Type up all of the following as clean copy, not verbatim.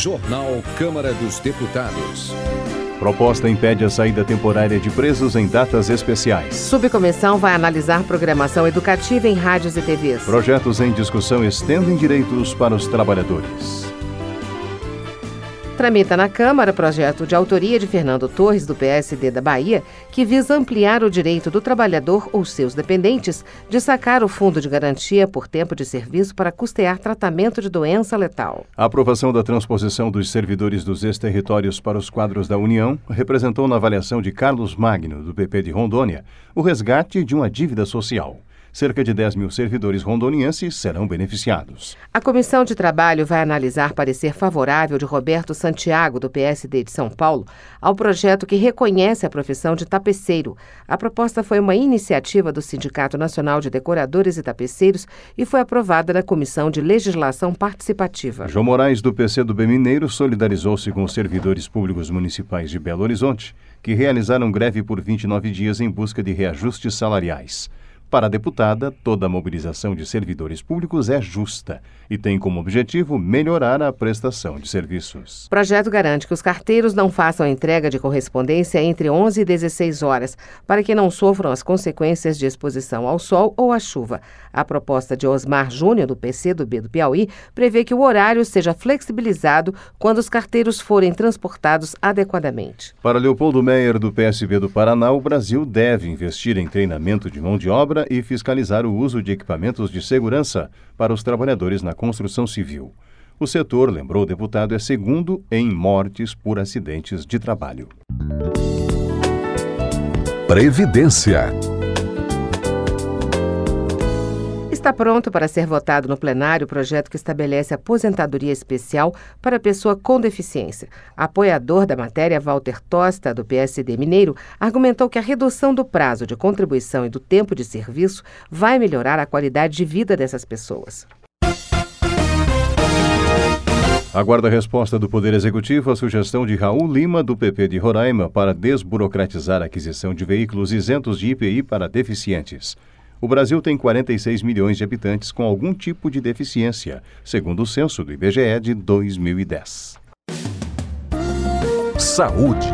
Jornal Câmara dos Deputados. Proposta impede a saída temporária de presos em datas especiais. Subcomissão vai analisar programação educativa em rádios e TVs. Projetos em discussão estendem direitos para os trabalhadores. Tramita na Câmara projeto de autoria de Fernando Torres, do PSD da Bahia, que visa ampliar o direito do trabalhador ou seus dependentes de sacar o fundo de garantia por tempo de serviço para custear tratamento de doença letal. A aprovação da transposição dos servidores dos ex-territórios para os quadros da União representou na avaliação de Carlos Magno, do PP de Rondônia, o resgate de uma dívida social. Cerca de 10 mil servidores rondonienses serão beneficiados. A Comissão de Trabalho vai analisar parecer favorável de Roberto Santiago, do PSD de São Paulo, ao projeto que reconhece a profissão de tapeceiro. A proposta foi uma iniciativa do Sindicato Nacional de Decoradores e Tapeceiros e foi aprovada na Comissão de Legislação Participativa. João Moraes, do PCdoB Mineiro, solidarizou-se com os servidores públicos municipais de Belo Horizonte, que realizaram greve por 29 dias em busca de reajustes salariais. Para a deputada, toda a mobilização de servidores públicos é justa e tem como objetivo melhorar a prestação de serviços. O projeto garante que os carteiros não façam entrega de correspondência entre 11 e 16 horas, para que não sofram as consequências de exposição ao sol ou à chuva. A proposta de Osmar Júnior, do PCdoB do Piauí, prevê que o horário seja flexibilizado quando os carteiros forem transportados adequadamente. Para Leopoldo Meyer, do PSB do Paraná, o Brasil deve investir em treinamento de mão de obra e fiscalizar o uso de equipamentos de segurança para os trabalhadores na construção civil. O setor, lembrou o deputado, é segundo em mortes por acidentes de trabalho. Previdência. Está pronto para ser votado no plenário o projeto que estabelece aposentadoria especial para pessoa com deficiência. Apoiador da matéria, Walter Tosta, do PSD Mineiro, argumentou que a redução do prazo de contribuição e do tempo de serviço vai melhorar a qualidade de vida dessas pessoas. Aguarda a resposta do Poder Executivo à sugestão de Raul Lima, do PP de Roraima, para desburocratizar a aquisição de veículos isentos de IPI para deficientes. O Brasil tem 46 milhões de habitantes com algum tipo de deficiência, segundo o censo do IBGE de 2010. Saúde.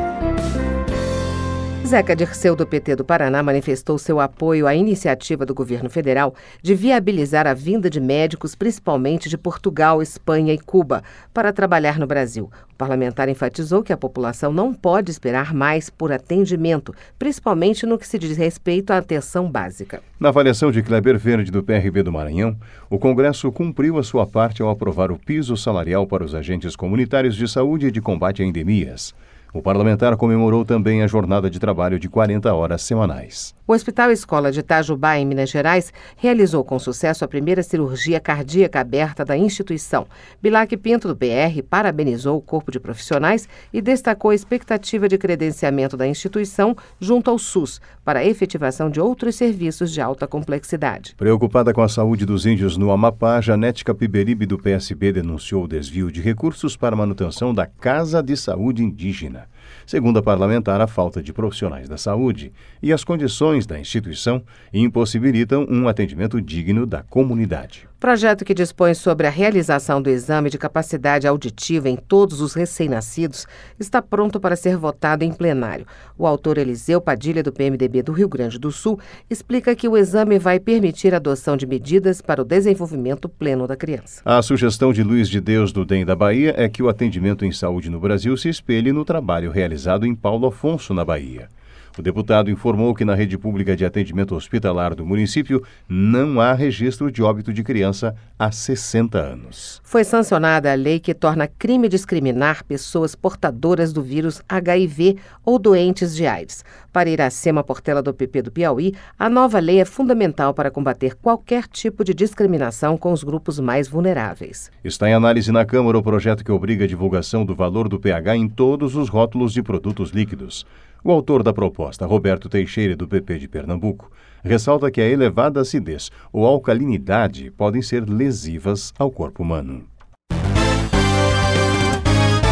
Zeca Dirceu, do PT do Paraná, manifestou seu apoio à iniciativa do governo federal de viabilizar a vinda de médicos, principalmente de Portugal, Espanha e Cuba, para trabalhar no Brasil. O parlamentar enfatizou que a população não pode esperar mais por atendimento, principalmente no que se diz respeito à atenção básica. Na avaliação de Kleber Verde, do PRB do Maranhão, o Congresso cumpriu a sua parte ao aprovar o piso salarial para os agentes comunitários de saúde e de combate a endemias. O parlamentar comemorou também a jornada de trabalho de 40 horas semanais. O Hospital Escola de Itajubá, em Minas Gerais, realizou com sucesso a primeira cirurgia cardíaca aberta da instituição. Bilac Pinto, do PR, parabenizou o corpo de profissionais e destacou a expectativa de credenciamento da instituição junto ao SUS para a efetivação de outros serviços de alta complexidade. Preocupada com a saúde dos índios no Amapá, Janete Capiberibe, do PSB, denunciou o desvio de recursos para a manutenção da Casa de Saúde Indígena. Segundo a parlamentar, a falta de profissionais da saúde e as condições da instituição impossibilitam um atendimento digno da comunidade. Projeto que dispõe sobre a realização do exame de capacidade auditiva em todos os recém-nascidos está pronto para ser votado em plenário. O autor Eliseu Padilha, do PMDB do Rio Grande do Sul, explica que o exame vai permitir a adoção de medidas para o desenvolvimento pleno da criança. A sugestão de Luiz de Deus, do DEM da Bahia, é que o atendimento em saúde no Brasil se espelhe no trabalho realizado em Paulo Afonso, na Bahia. O deputado informou que na rede pública de atendimento hospitalar do município não há registro de óbito de criança há 60 anos. Foi sancionada a lei que torna crime discriminar pessoas portadoras do vírus HIV ou doentes de AIDS. Para Iracema Portela, do PP do Piauí, a nova lei é fundamental para combater qualquer tipo de discriminação com os grupos mais vulneráveis. Está em análise na Câmara o projeto que obriga a divulgação do valor do pH em todos os rótulos de produtos líquidos. O autor da proposta, Roberto Teixeira, do PP de Pernambuco, ressalta que a elevada acidez ou alcalinidade podem ser lesivas ao corpo humano.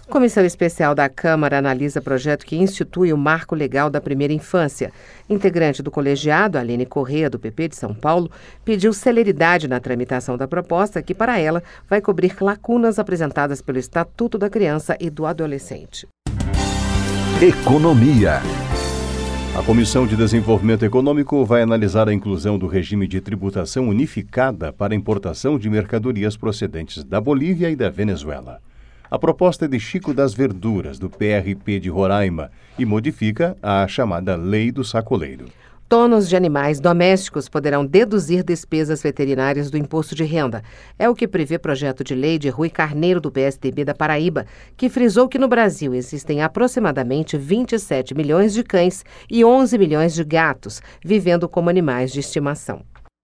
A Comissão Especial da Câmara analisa projeto que institui o Marco Legal da Primeira Infância. Integrante do colegiado, Aline Corrêa, do PP de São Paulo, pediu celeridade na tramitação da proposta, que, para ela, vai cobrir lacunas apresentadas pelo Estatuto da Criança e do Adolescente. Economia. A Comissão de Desenvolvimento Econômico vai analisar a inclusão do regime de tributação unificada para importação de mercadorias procedentes da Bolívia e da Venezuela. A proposta é de Chico das Verduras, do PRP de Roraima, e modifica a chamada Lei do Sacoleiro. Donos de animais domésticos poderão deduzir despesas veterinárias do imposto de renda. É o que prevê projeto de lei de Rui Carneiro, do PSDB da Paraíba, que frisou que no Brasil existem aproximadamente 27 milhões de cães e 11 milhões de gatos, vivendo como animais de estimação.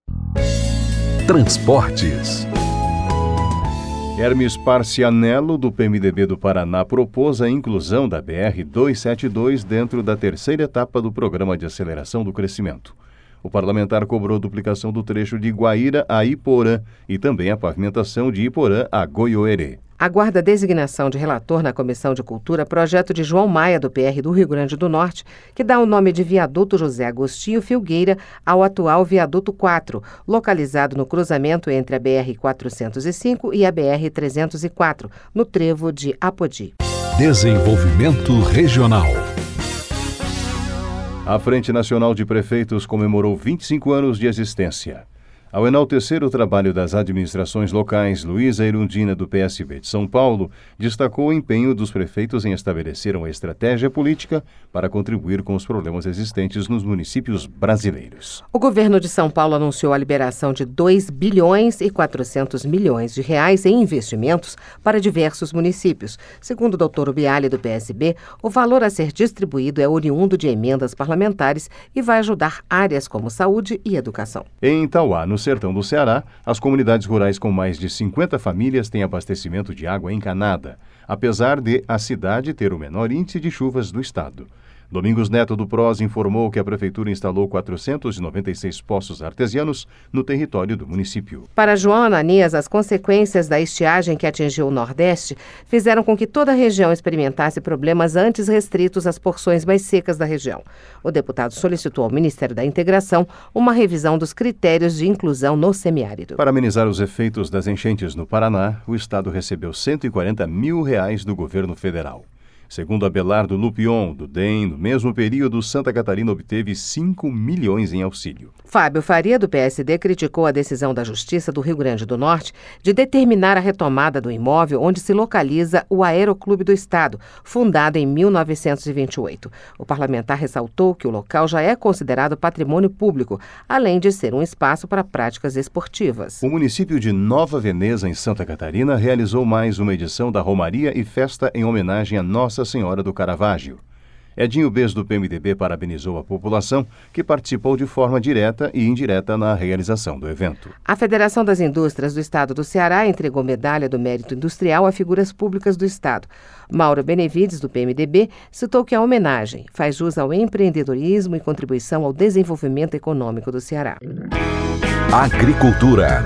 Transportes. Hermes Parcianello, do PMDB do Paraná, propôs a inclusão da BR-272 dentro da terceira etapa do Programa de Aceleração do Crescimento. O parlamentar cobrou duplicação do trecho de Guaíra a Iporã e também a pavimentação de Iporã a Goiôerê. Aguarda a designação de relator na Comissão de Cultura projeto de João Maia, do PR do Rio Grande do Norte, que dá o nome de Viaduto José Agostinho Filgueira ao atual Viaduto 4, localizado no cruzamento entre a BR-405 e a BR-304, no trevo de Apodi. Desenvolvimento regional. A Frente Nacional de Prefeitos comemorou 25 anos de existência. Ao enaltecer o trabalho das administrações locais, Luísa Erundina, do PSB de São Paulo, destacou o empenho dos prefeitos em estabelecer uma estratégia política para contribuir com os problemas existentes nos municípios brasileiros. O governo de São Paulo anunciou a liberação de 2 bilhões e 400 milhões de reais em investimentos para diversos municípios. Segundo o Dr. Ubiali, do PSB, o valor a ser distribuído é oriundo de emendas parlamentares e vai ajudar áreas como saúde e educação. Em Itauá, no sertão do Ceará, as comunidades rurais com mais de 50 famílias têm abastecimento de água encanada, apesar de a cidade ter o menor índice de chuvas do estado. Domingos Neto, do PROS, informou que a prefeitura instalou 496 poços artesianos no território do município. Para João Ananias, as consequências da estiagem que atingiu o Nordeste fizeram com que toda a região experimentasse problemas antes restritos às porções mais secas da região. O deputado solicitou ao Ministério da Integração uma revisão dos critérios de inclusão no semiárido. Para amenizar os efeitos das enchentes no Paraná, o estado recebeu R$140 mil do governo federal. Segundo Abelardo Lupion, do DEM, no mesmo período, Santa Catarina obteve 5 milhões em auxílio. Fábio Faria, do PSD, criticou a decisão da Justiça do Rio Grande do Norte de determinar a retomada do imóvel onde se localiza o Aeroclube do Estado, fundado em 1928. O parlamentar ressaltou que o local já é considerado patrimônio público, além de ser um espaço para práticas esportivas. O município de Nova Veneza, em Santa Catarina, realizou mais uma edição da Romaria e Festa em homenagem a Nossa Senhora do Caravaggio. Edinho Bez, do PMDB, parabenizou a população que participou de forma direta e indireta na realização do evento. A Federação das Indústrias do Estado do Ceará entregou medalha do Mérito Industrial a figuras públicas do Estado. Mauro Benevides, do PMDB, citou que a homenagem faz jus ao empreendedorismo e contribuição ao desenvolvimento econômico do Ceará. Agricultura.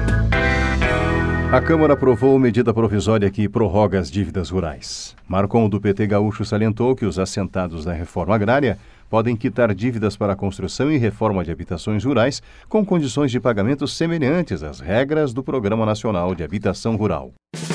A Câmara aprovou medida provisória que prorroga as dívidas rurais. Marcon, do PT gaúcho, salientou que os assentados na reforma agrária podem quitar dívidas para a construção e reforma de habitações rurais com condições de pagamento semelhantes às regras do Programa Nacional de Habitação Rural.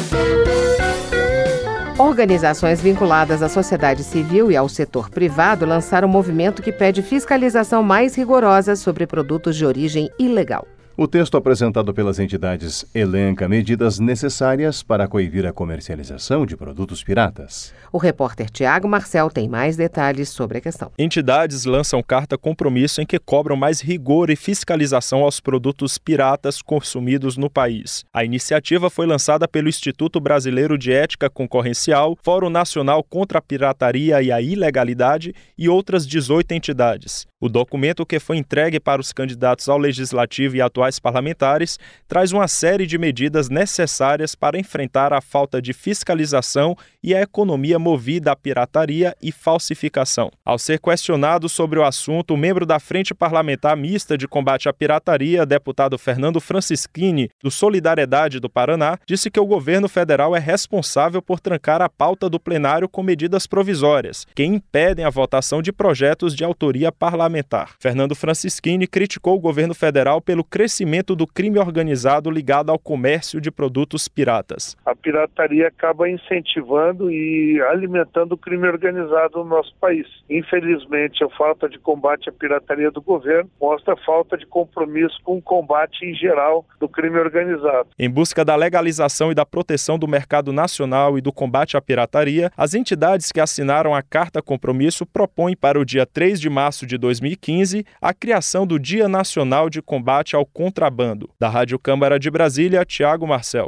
Organizações vinculadas à sociedade civil e ao setor privado lançaram um movimento que pede fiscalização mais rigorosa sobre produtos de origem ilegal. O texto apresentado pelas entidades elenca medidas necessárias para coibir a comercialização de produtos piratas. O repórter Tiago Marcel tem mais detalhes sobre a questão. Entidades lançam carta compromisso em que cobram mais rigor e fiscalização aos produtos piratas consumidos no país. A iniciativa foi lançada pelo Instituto Brasileiro de Ética Concorrencial, Fórum Nacional contra a Pirataria e a Ilegalidade e outras 18 entidades. O documento, que foi entregue para os candidatos ao Legislativo e atuais estaduais parlamentares traz uma série de medidas necessárias para enfrentar a falta de fiscalização e a economia movida à pirataria e falsificação. Ao ser questionado sobre o assunto, o membro da Frente Parlamentar Mista de Combate à Pirataria, deputado Fernando Francischini, do Solidariedade do Paraná, disse que o governo federal é responsável por trancar a pauta do plenário com medidas provisórias, que impedem a votação de projetos de autoria parlamentar. Fernando Francischini criticou o governo federal pelo crescimento do crime organizado ligado ao comércio de produtos piratas. A pirataria acaba incentivando e alimentando o crime organizado no nosso país. Infelizmente, a falta de combate à pirataria do governo mostra a falta de compromisso com o combate em geral do crime organizado. Em busca da legalização e da proteção do mercado nacional e do combate à pirataria, as entidades que assinaram a Carta Compromisso propõem para o dia 3 de março de 2015 a criação do Dia Nacional de Combate ao Contrabando. Da Rádio Câmara de Brasília, Tiago Marcel.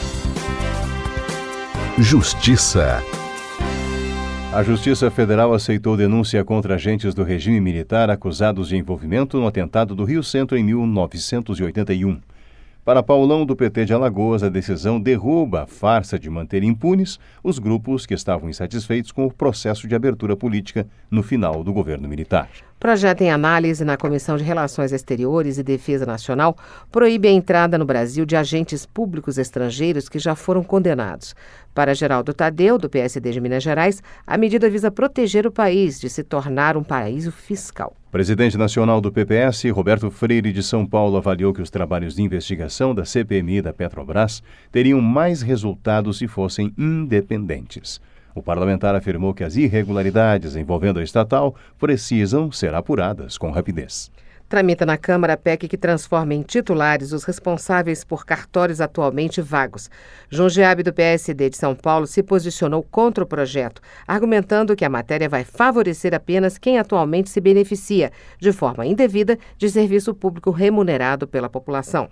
Justiça. A Justiça Federal aceitou denúncia contra agentes do regime militar acusados de envolvimento no atentado do Rio Centro em 1981. Para Paulão, do PT de Alagoas, a decisão derruba a farsa de manter impunes os grupos que estavam insatisfeitos com o processo de abertura política no final do governo militar. Projeto em análise na Comissão de Relações Exteriores e Defesa Nacional proíbe a entrada no Brasil de agentes públicos estrangeiros que já foram condenados. Para Geraldo Tadeu, do PSD de Minas Gerais, a medida visa proteger o país de se tornar um paraíso fiscal. O presidente nacional do PPS, Roberto Freire, de São Paulo, avaliou que os trabalhos de investigação da CPMI e da Petrobras teriam mais resultados se fossem independentes. O parlamentar afirmou que as irregularidades envolvendo a estatal precisam ser apuradas com rapidez. Tramita na Câmara a PEC que transforma em titulares os responsáveis por cartórios atualmente vagos. João Giabe, do PSD de São Paulo, se posicionou contra o projeto, argumentando que a matéria vai favorecer apenas quem atualmente se beneficia, de forma indevida, de serviço público remunerado pela população.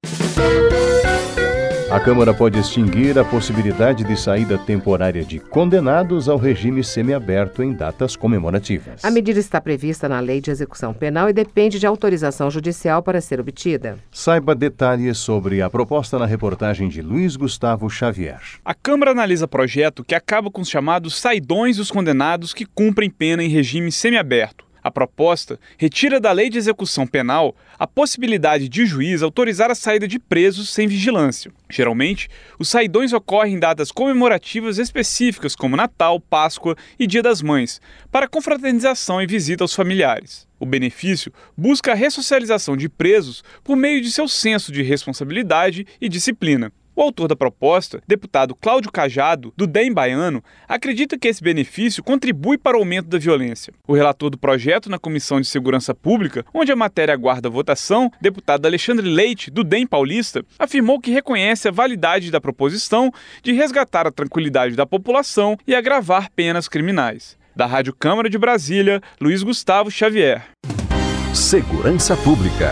A Câmara pode extinguir a possibilidade de saída temporária de condenados ao regime semiaberto em datas comemorativas. A medida está prevista na Lei de Execução Penal e depende de autorização judicial para ser obtida. Saiba detalhes sobre a proposta na reportagem de Luiz Gustavo Xavier. A Câmara analisa projeto que acaba com os chamados saidões dos condenados que cumprem pena em regime semiaberto. A proposta retira da Lei de Execução Penal a possibilidade de o juiz autorizar a saída de presos sem vigilância. Geralmente, os saidões ocorrem em datas comemorativas específicas como Natal, Páscoa e Dia das Mães, para confraternização e visita aos familiares. O benefício busca a ressocialização de presos por meio de seu senso de responsabilidade e disciplina. O autor da proposta, deputado Cláudio Cajado, do DEM baiano, acredita que esse benefício contribui para o aumento da violência. O relator do projeto na Comissão de Segurança Pública, onde a matéria aguarda votação, deputado Alexandre Leite, do DEM paulista, afirmou que reconhece a validade da proposição de resgatar a tranquilidade da população e agravar penas criminais. Da Rádio Câmara de Brasília, Luiz Gustavo Xavier. Segurança Pública.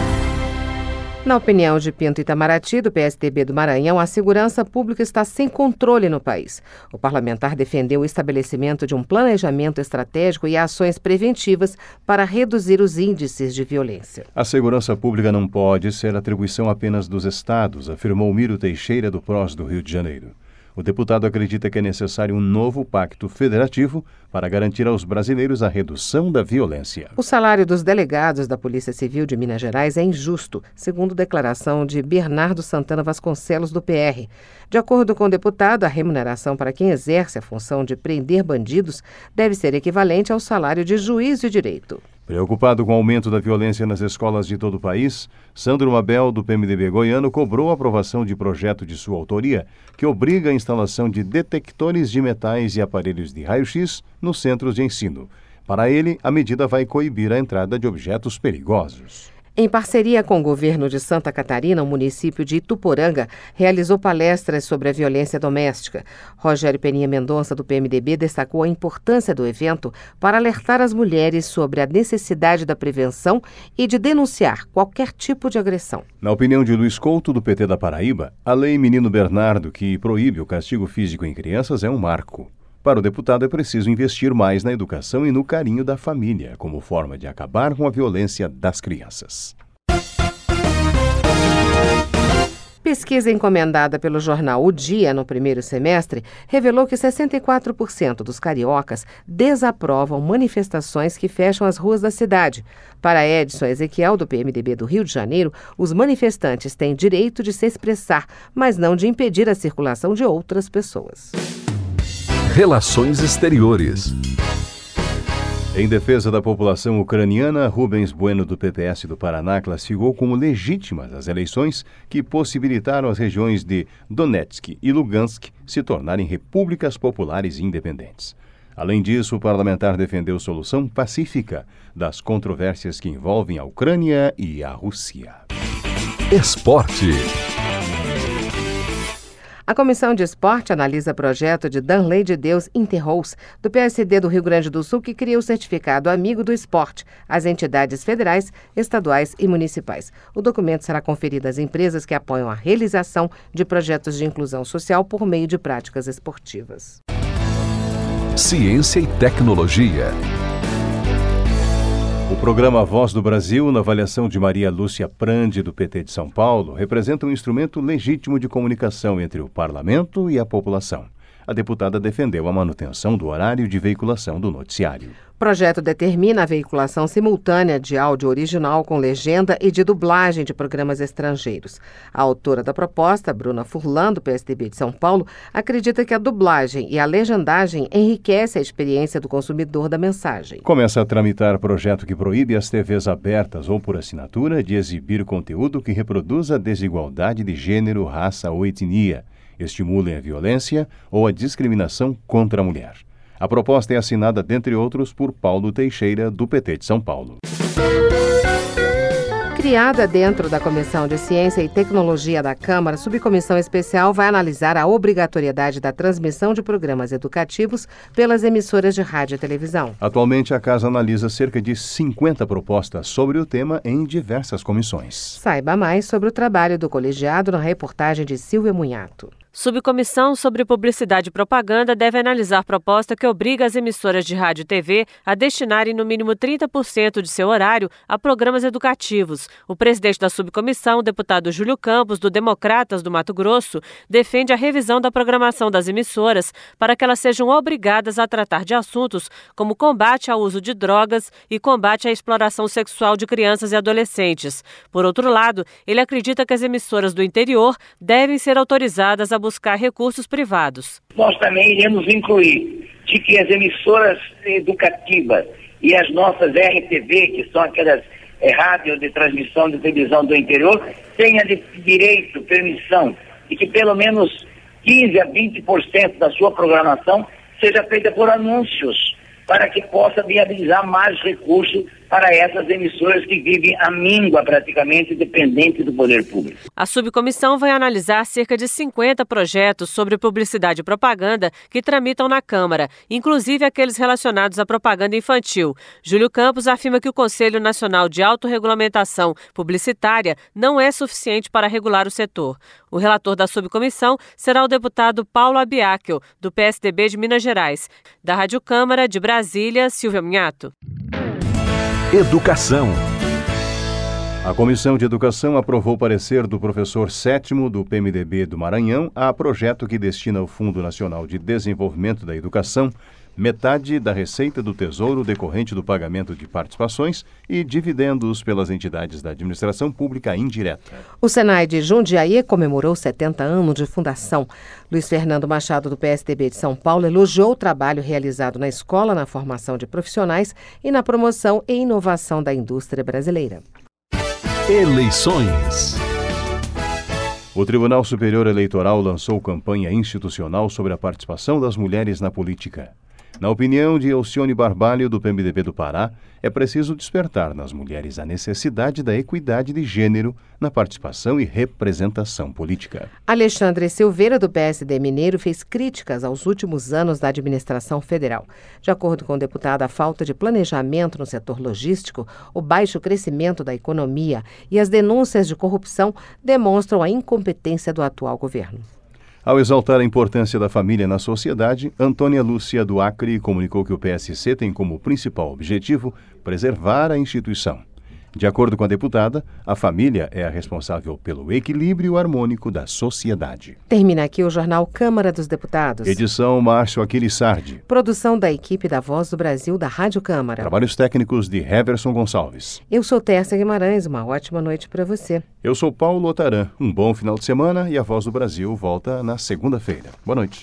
Na opinião de Pinto Itamaraty, do PSDB do Maranhão, a segurança pública está sem controle no país. O parlamentar defendeu o estabelecimento de um planejamento estratégico e ações preventivas para reduzir os índices de violência. A segurança pública não pode ser atribuição apenas dos estados, afirmou Miro Teixeira, do PROS do Rio de Janeiro. O deputado acredita que é necessário um novo pacto federativo para garantir aos brasileiros a redução da violência. O salário dos delegados da Polícia Civil de Minas Gerais é injusto, segundo declaração de Bernardo Santana Vasconcelos, do PR. De acordo com o deputado, a remuneração para quem exerce a função de prender bandidos deve ser equivalente ao salário de juiz de direito. Preocupado com o aumento da violência nas escolas de todo o país, Sandro Mabel, do PMDB goiano, cobrou a aprovação de projeto de sua autoria que obriga a instalação de detectores de metais e aparelhos de raio-x nos centros de ensino. Para ele, a medida vai coibir a entrada de objetos perigosos. Em parceria com o governo de Santa Catarina, o município de Ituporanga realizou palestras sobre a violência doméstica. Rogério Peninha Mendonça, do PMDB, destacou a importância do evento para alertar as mulheres sobre a necessidade da prevenção e de denunciar qualquer tipo de agressão. Na opinião de Luiz Couto, do PT da Paraíba, a Lei Menino Bernardo, que proíbe o castigo físico em crianças, é um marco. Para o deputado, é preciso investir mais na educação e no carinho da família, como forma de acabar com a violência das crianças. Pesquisa encomendada pelo jornal O Dia no primeiro semestre revelou que 64% dos cariocas desaprovam manifestações que fecham as ruas da cidade. Para Edson Ezequiel, do PMDB do Rio de Janeiro, os manifestantes têm direito de se expressar, mas não de impedir a circulação de outras pessoas. Relações Exteriores. Em defesa da população ucraniana, Rubens Bueno, do PPS do Paraná, classificou como legítimas as eleições que possibilitaram as regiões de Donetsk e Lugansk se tornarem repúblicas populares independentes. Além disso, o parlamentar defendeu solução pacífica das controvérsias que envolvem a Ucrânia e a Rússia. Esporte. A Comissão de Esporte analisa projeto de Danley de Deus Interrous, do PSD do Rio Grande do Sul, que cria o certificado Amigo do Esporte às entidades federais, estaduais e municipais. O documento será conferido às empresas que apoiam a realização de projetos de inclusão social por meio de práticas esportivas. Ciência e tecnologia. O programa Voz do Brasil, na avaliação de Maria Lúcia Prandi, do PT de São Paulo, representa um instrumento legítimo de comunicação entre o parlamento e a população. A deputada defendeu a manutenção do horário de veiculação do noticiário. O projeto determina a veiculação simultânea de áudio original com legenda e de dublagem de programas estrangeiros. A autora da proposta, Bruna Furlan, do PSDB de São Paulo, acredita que a dublagem e a legendagem enriquecem a experiência do consumidor da mensagem. Começa a tramitar projeto que proíbe as TVs abertas ou por assinatura de exibir conteúdo que reproduza desigualdade de gênero, raça ou etnia, estimulem a violência ou a discriminação contra a mulher. A proposta é assinada, dentre outros, por Paulo Teixeira, do PT de São Paulo. Criada dentro da Comissão de Ciência e Tecnologia da Câmara, a subcomissão especial vai analisar a obrigatoriedade da transmissão de programas educativos pelas emissoras de rádio e televisão. Atualmente, a casa analisa cerca de 50 propostas sobre o tema em diversas comissões. Saiba mais sobre o trabalho do colegiado na reportagem de Silvia Munhato. Subcomissão sobre Publicidade e Propaganda deve analisar proposta que obriga as emissoras de rádio e TV a destinarem no mínimo 30% de seu horário a programas educativos. O presidente da subcomissão, o deputado Júlio Campos, do Democratas do Mato Grosso, defende a revisão da programação das emissoras para que elas sejam obrigadas a tratar de assuntos como combate ao uso de drogas e combate à exploração sexual de crianças e adolescentes. Por outro lado, ele acredita que as emissoras do interior devem ser autorizadas a buscar recursos privados. Nós também iremos incluir de que as emissoras educativas e as nossas RTV, que são aquelas rádios de transmissão de televisão do interior, tenham direito, permissão, e que pelo menos 15% a 20% da sua programação seja feita por anúncios, para que possa viabilizar mais recursos para essas emissoras que vivem à míngua praticamente dependente do poder público. A subcomissão vai analisar cerca de 50 projetos sobre publicidade e propaganda que tramitam na Câmara, inclusive aqueles relacionados à propaganda infantil. Júlio Campos afirma que o Conselho Nacional de Autorregulamentação Publicitária não é suficiente para regular o setor. O relator da subcomissão será o deputado Paulo Abiakel, do PSDB de Minas Gerais. Da Rádio Câmara de Brasília, Silvia Munhato. Educação. A Comissão de Educação aprovou o parecer do professor Sétimo, do PMDB do Maranhão, a projeto que destina ao Fundo Nacional de Desenvolvimento da Educação metade da receita do Tesouro decorrente do pagamento de participações e dividendos pelas entidades da administração pública indireta. O Senai de Jundiaí comemorou 70 anos de fundação. Luiz Fernando Machado, do PSDB de São Paulo, elogiou o trabalho realizado na escola, na formação de profissionais e na promoção e inovação da indústria brasileira. Eleições. O Tribunal Superior Eleitoral lançou campanha institucional sobre a participação das mulheres na política. Na opinião de Alcione Barbalho, do PMDB do Pará, é preciso despertar nas mulheres a necessidade da equidade de gênero na participação e representação política. Alexandre Silveira, do PSD Mineiro, fez críticas aos últimos anos da administração federal. De acordo com o deputado, a falta de planejamento no setor logístico, o baixo crescimento da economia e as denúncias de corrupção demonstram a incompetência do atual governo. Ao exaltar a importância da família na sociedade, Antônia Lúcia do Acre comunicou que o PSC tem como principal objetivo preservar a instituição. De acordo com a deputada, a família é a responsável pelo equilíbrio harmônico da sociedade. Termina aqui o Jornal Câmara dos Deputados. Edição Márcio Aquiles Sardi. Produção da equipe da Voz do Brasil da Rádio Câmara. Trabalhos técnicos de Heverson Gonçalves. Eu sou Tércia Guimarães, uma ótima noite para você. Eu sou Paulo Otaran. Um bom final de semana e a Voz do Brasil volta na segunda-feira. Boa noite.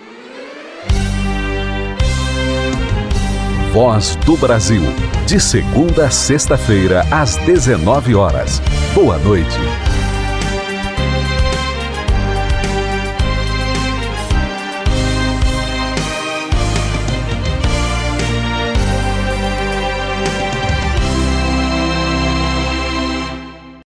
Voz do Brasil, de segunda a sexta-feira, às 19 horas. Boa noite.